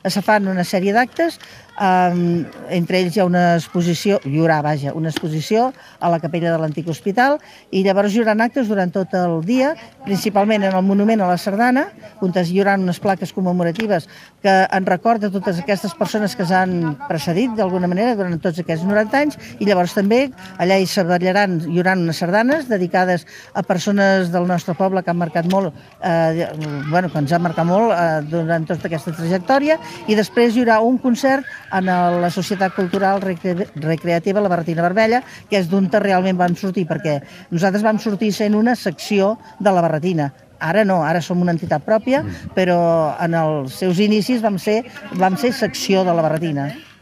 se fan una sèrie d'actes, entre ells hi ha una exposició, una exposició a la capella de l'antic hospital, i llavors hi haurà actes durant tot el dia, principalment en el monument a la Sardana, on hi haurà unes plaques commemoratives que en record de totes aquestes persones que s'han precedit d'alguna manera durant tots aquests 90 anys, i llavors també allà hi haurà unes sardanes dedicades a persones del nostre poble que han marcat molt, que ens han marcat molt durant tota aquesta trajectòria, i després hi haurà un concert en la Societat Cultural Recreativa La Barretina Vermella, que és d'on realment vam sortir, perquè nosaltres vam sortir sent una secció de la Barretina. Ara no, ara som una entitat pròpia, però en els seus inicis vam ser secció de la Barretina.